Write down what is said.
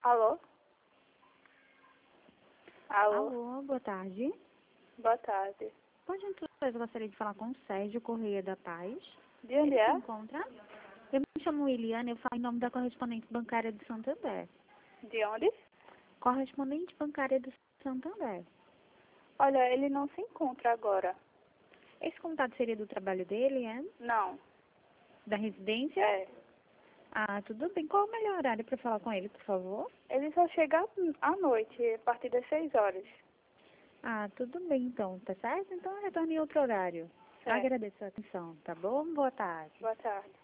Alô? Alô? Alô, boa tarde. Boa tarde. Por gentileza, eu gostaria de falar com o Sérgio Correia da Paz. De onde Ele se é? encontra? Eu me chamo Eliane, eu falo em nome da correspondente bancária de Santander. De onde? Correspondente bancária de Santander. Olha, ele não se encontra agora. Esse contato seria do trabalho dele, é? Não. Da residência? É. Ah, tudo bem. Qual o melhor horário para falar com ele, por favor? Ele só chega à noite, a partir das 6 horas. Ah, tudo bem então, tá certo? Então eu retorno em outro horário. Certo. Agradeço a atenção, tá bom? Boa tarde. Boa tarde.